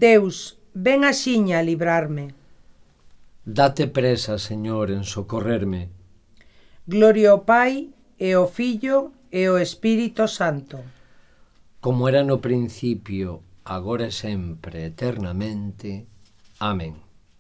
Deus, ven axiña a librarme. Date presa, Señor, en socorrerme. Gloria ao Pai, e ao Filho, e ao Espírito Santo. Como era no principio, agora e sempre, eternamente. Amén.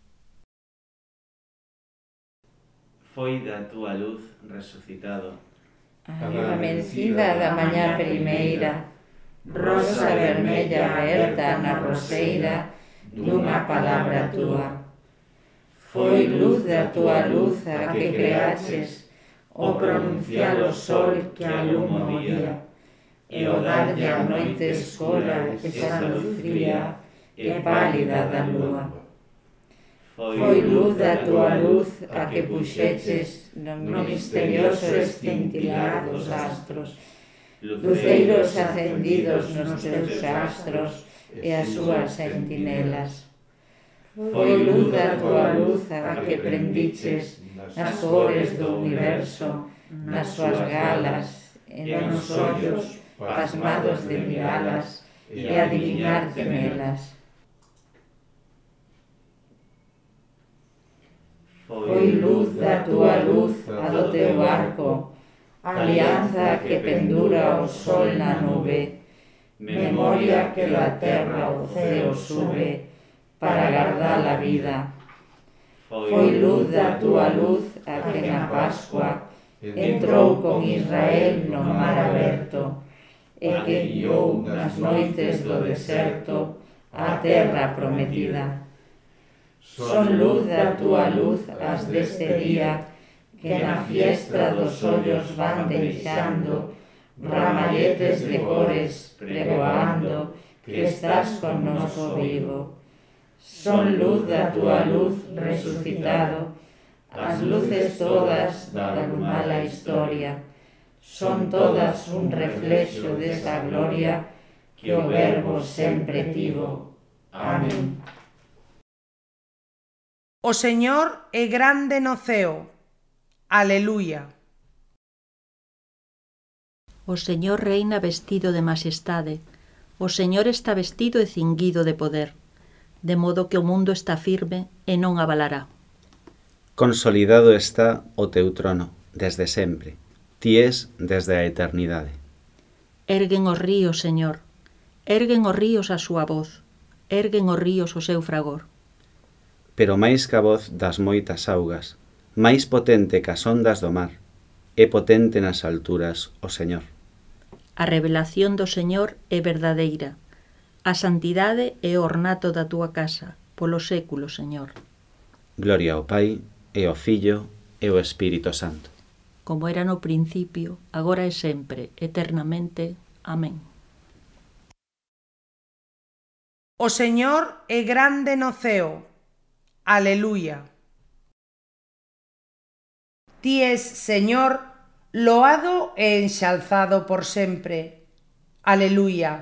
Foi da túa luz resucitado a vencida da mañá primeira, rosa vermella aberta na roseira dunha palabra túa. Foi luz da túa luz a que creaches o pronunciado sol que aluma o día, e o darlle a noite escura esa luz fría e pálida da lúa. Foi luz da túa luz a que puxeches no misterioso escintilar dos astros, luceiros acendidos nos teus astros e as súas sentinelas. Foi luz da túa luz a que prendiches nas cores do universo, nas súas galas, e nos ollos pasmados de miralas e adivinarte nelas. Foi luz da túa luz a do teu arco, alianza que pendura o sol na nube, memoria que da terra ao ceo sube para guardar a vida. Foi luz da túa luz a que na Pascua entrou con Israel no mar aberto e que guiou nas noites do deserto a terra prometida. Son luz da túa luz as deste día que na fiestra dos ollos van deixando ramalletes de cores pregoando que estás connosco vivo. Son luz da túa luz resucitado, as luces todas da mala historia, son todas un reflexo desa gloria que o Verbo sempre tivo. Amén. O Señor é grande no ceo. Aleluia. O Señor reina vestido de majestade. O Señor está vestido e cinguido de poder, de modo que o mundo está firme e non abalará. Consolidado está o teu trono, desde sempre. Ti és desde a eternidade. Erguen os ríos, Señor. Erguen os ríos a súa voz. Erguen os ríos o seu fragor. Pero máis que a voz das moitas augas, máis potente que as ondas do mar, é potente nas alturas o Señor. A revelación do Señor é verdadeira. A santidade é o ornato da túa casa, polo século, Señor. Gloria ao Pai, e ao Filho, e ao Espírito Santo. Como era no principio, agora e sempre, eternamente. Amén. O Señor é grande no ceo. Aleluia. Ti és, Señor, loado e enxalzado por sempre. Aleluia.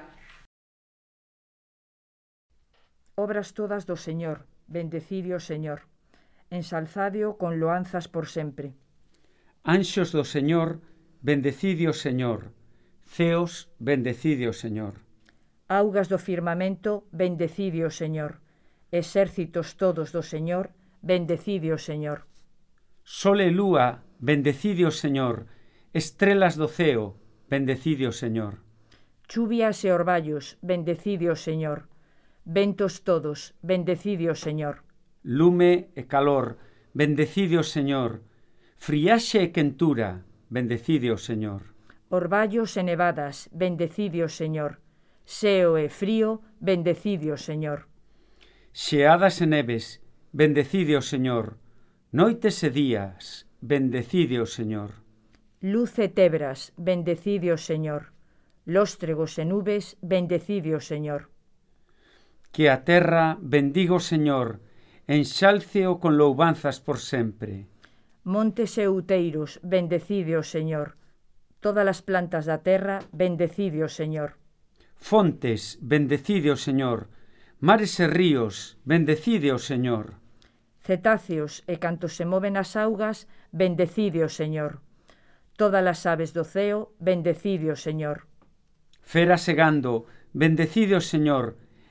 Obras todas do Señor, bendecidio o Señor, ensalzadio con loanzas por sempre. Anxos do Señor, bendecidio o Señor, ceos, bendecidio o Señor. Augas do firmamento, bendecidio o Señor, exércitos todos do Señor, bendecidio o Señor. Sol e lúa, bendecidio o Señor, estrelas do ceo, bendecidio o Señor. Chuvias e orballos, bendecidio o Señor. Ventos todos, bendecidio o Señor. Lume e calor, bendecidio o Señor. Friaxe e quentura, bendecidio o Señor. Orballos e nevadas, bendecidio o Señor. Seo e frío, bendecidio o Señor. Xeadas e neves, bendecidio o Señor. Noites e días, bendecidio o Señor. Luz e tebras, bendecidio o Señor. Lóstregos e nubes, bendecidio o Señor. Que a terra bendiga o Señor, enxálceo con louvanzas por sempre. Montes e outeiros, bendecidio o Señor. Todas as plantas da terra, bendecidio o Señor. Fontes, bendecidio o Señor. Mares e ríos, bendecidio o Señor. Cetáceos e cantos se moven as augas, bendecidio o Señor. Todas as aves do ceo, bendecidio o Señor. Feras e gando, bendecidio o Señor.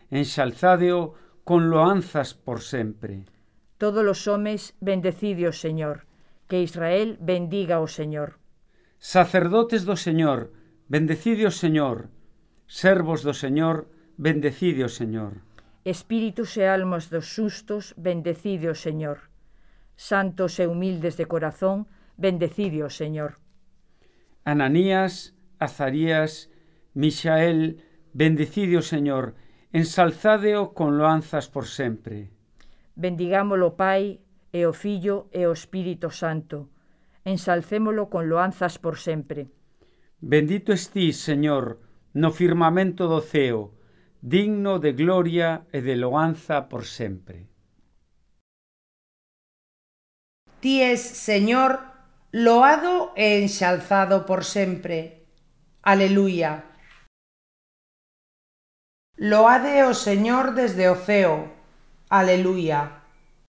enxalzádeo con loanzas por sempre. Todos os homes, bendecidio Señor, que Israel bendiga o Señor. Sacerdotes do Señor, bendecidio Señor, servos do Señor, bendecidio Señor. Espíritus e almas dos xustos, bendecidio Señor. Santos e humildes de corazón, bendecidio Señor. Ananías, Azarías, Mixael, bendecidio Señor, ensalzádeo con loanzas por sempre. Bendigámolo Pai, e o Fillo, e o Espírito Santo. Ensalcémolo con loanzas por sempre. Bendito estís, Señor, no firmamento do ceo, digno de gloria e de loanza por sempre. Ti es, Señor, loado e enxalzado por sempre. Aleluya. Loade o Señor desde o ceo. Aleluya.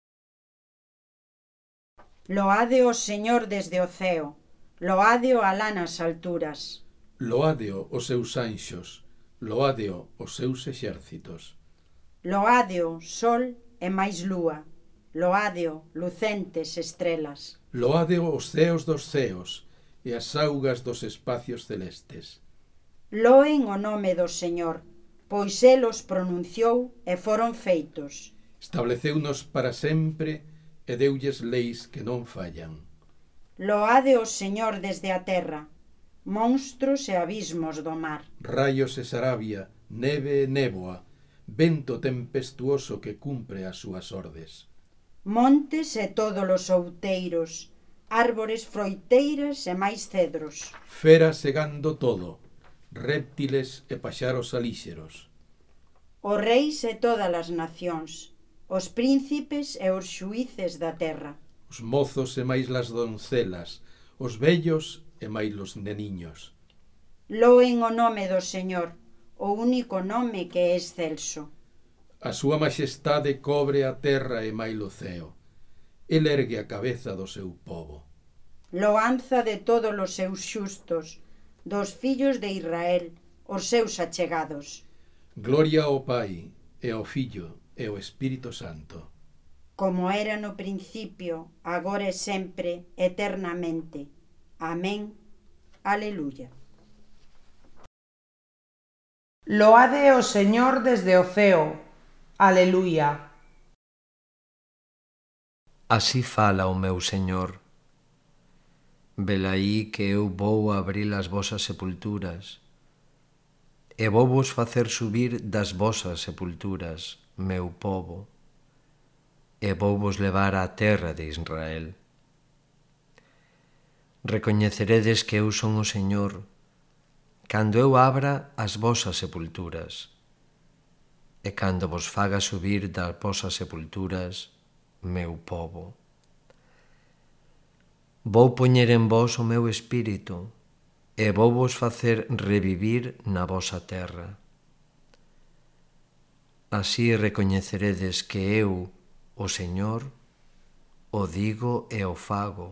Loade o Señor desde o ceo. Loádeo alá nas alturas. Loádeo os seus anxos. Loádeo os seus exércitos. Loádeo sol e máis lúa. Loádeo lucentes estrelas. Loádeo os ceos dos ceos e as augas dos espacios celestes. Loen o nome do Señor, pois el os pronunciou e foron feitos. Estableceunos para sempre e deulles leis que non fallan. Loade o Señor desde a terra, monstros e abismos do mar. Raios e sarabia, neve e néboa, vento tempestuoso que cumpre as súas ordes. Montes e todos os outeiros, árbores froiteiras e máis cedros. Feras segando todo, réptiles e paxaros alíxeros. Os reis e todas as nacións, os príncipes e os xuíces da terra. Os mozos e máis las doncelas, os vellos e máis los neniños. Loen o nome do Señor, o único nome que é excelso. A súa maxestade cobre a terra e máis o ceo. El ergue a cabeza do seu pobo. Loanza de todos os seus xustos, dos fillos de Israel, os seus achegados. Gloria ao Pai, e ao Fillo, e ao Espírito Santo. Como era no principio, agora e sempre, eternamente. Amén. Aleluya. Loade o Señor desde o ceo. Aleluya. Así fala o meu Señor. Velaí que eu vou abrir as vosas sepulturas, e vou vos facer subir das vosas sepulturas, meu povo, e vou vos levar á terra de Israel. Recoñeceredes que eu son o Señor, cando eu abra as vosas sepulturas, e cando vos faga subir das vosas sepulturas, meu povo. Vou poñer en vós o meu espírito, e vou vos facer revivir na vosa terra. Así recoñeceredes que eu, o Señor, o digo e o fago.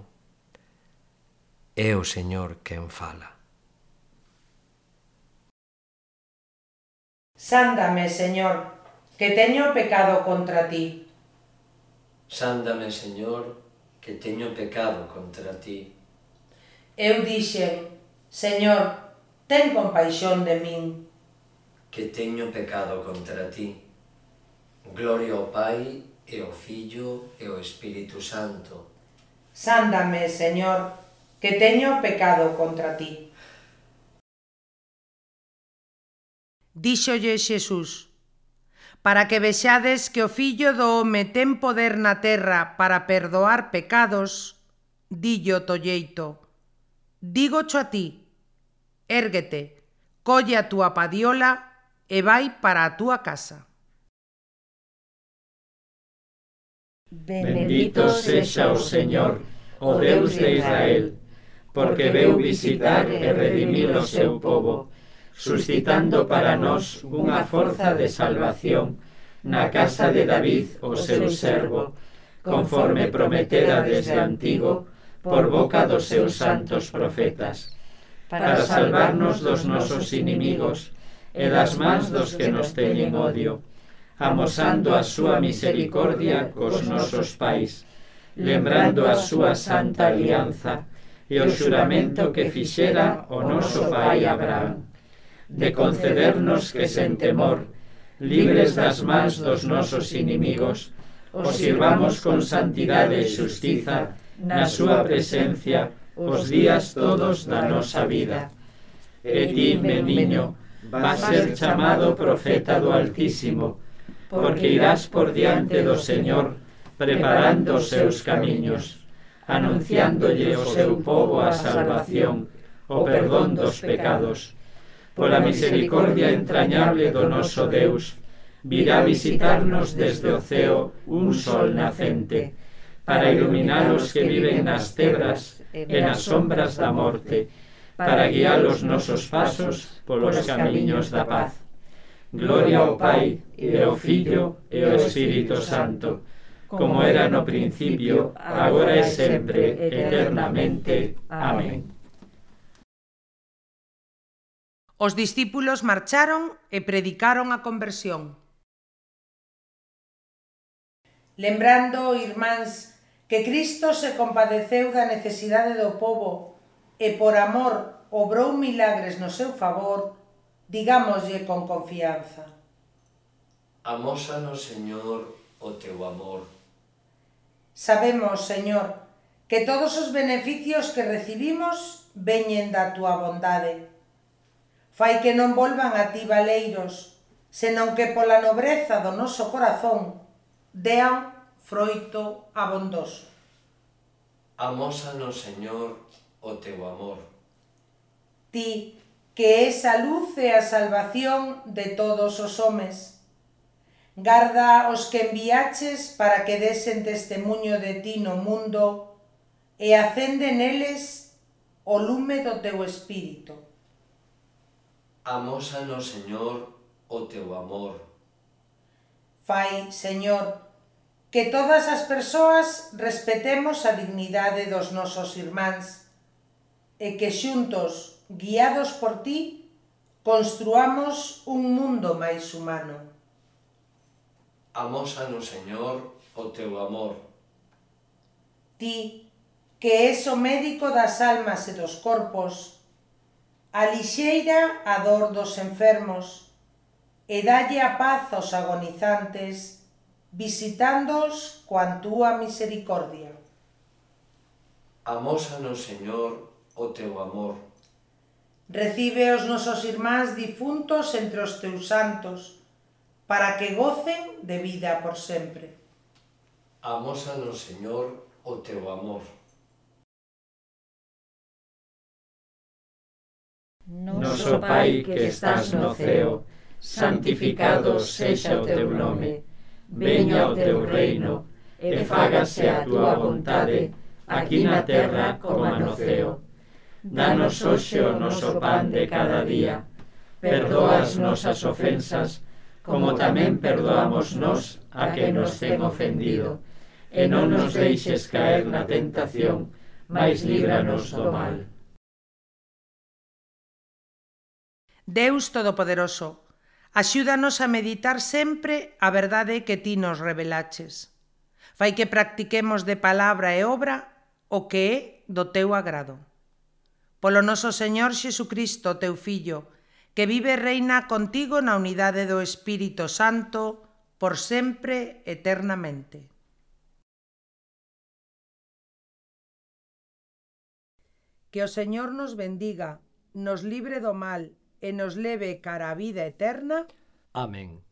É o Señor quen fala. Sándame, Señor, que teño pecado contra ti. Sándame, Señor, que teño pecado contra ti. Eu dixen, Señor, ten compaixón de min. Que teño pecado contra ti. Gloria ao Pai, e ao Fillo, e ao Espírito Santo. Sándame, Señor, que teño pecado contra ti. Díxolle Xesús: para que vexades que o Fillo do home ten poder na terra para perdoar pecados, dillo tolleito: dígocho a ti, érguete, colle a túa padiola e vai para a túa casa. Bendito sexa o Señor, o Deus de Israel, porque veu visitar e redimir o seu povo, suscitando para nós unha forza de salvación na casa de David, o seu servo, conforme prometera desde antigo por boca dos seus santos profetas, para salvarnos dos nosos inimigos e das mans dos que nos teñen odio, amosando a súa misericordia cos nosos pais, lembrando a súa santa alianza e o xuramento que fixera o noso pai Abraham, de concedernos que sen temor, libres das mans dos nosos inimigos, os sirvamos con santidade e xustiza na súa presencia os días todos da nosa vida. E ti, meniño, vas ser chamado profeta do Altísimo, porque irás por diante do Señor, preparando os seus camiños, anunciándolle ao seu pobo a salvación, o perdón dos pecados. Pola misericordia entrañable do noso Deus, virá visitarnos desde o ceo un sol nacente, para iluminar os que viven nas tebras e nas sombras da morte, para guiar os nosos pasos polos camiños da paz. Gloria ao Pai, e ao Filho, e ao Espírito Santo, como era no principio, agora e sempre, eternamente. Amén. Os discípulos marcharon e predicaron a conversión. Lembrando, irmáns, que Cristo se compadeceu da necesidade do pobo e por amor obrou milagres no seu favor, digámoslle con confianza: Amósanos, Señor, o teu amor. Sabemos, Señor, que todos os beneficios que recibimos veñen da túa bondade. Fai que non volvan a ti valeiros, senón que pola nobreza do noso corazón dean froito abondoso. Amósanos, Señor, o teu amor. Ti, que és a luz e a salvación de todos os homes, garda os que enviaches para que desen testemuño de ti no mundo e acende neles o lume do teu espírito. Amósanos, Señor, o teu amor. Fai, Señor, que todas as persoas respetemos a dignidade dos nosos irmáns e que xuntos, guiados por ti, construamos un mundo máis humano. Amósanos, Señor, o teu amor. Ti, que és o médico das almas e dos corpos, alixeira a dor dos enfermos e dalle a paz aos agonizantes, visitándoos coa túa misericordia. Amósanos, Señor, o teu amor. Recibe os nosos irmáns difuntos entre os teus santos, para que gocen de vida por sempre. Amósanos, Señor, o teu amor. Noso Pai que estás no ceo, santificado sexa o teu nome. Veña o teu reino, e fágase a túa vontade, aquí na terra como no ceo. Danos hoxe o noso pan de cada día. Perdoa as nosas ofensas, como tamén perdoamos nós a que nos ten ofendido. E non nos deixes caer na tentación, mais líbranos do mal. Deus Todopoderoso, axúdanos a meditar sempre a verdade que ti nos revelaches. Fai que practiquemos de palabra e obra o que é do teu agrado. Polo noso Señor Xesucristo, teu Fillo, que vive e reina contigo na unidade do Espírito Santo, por sempre, eternamente. Que o Señor nos bendiga, nos libre do mal e nos leve cara a vida eterna. Amén.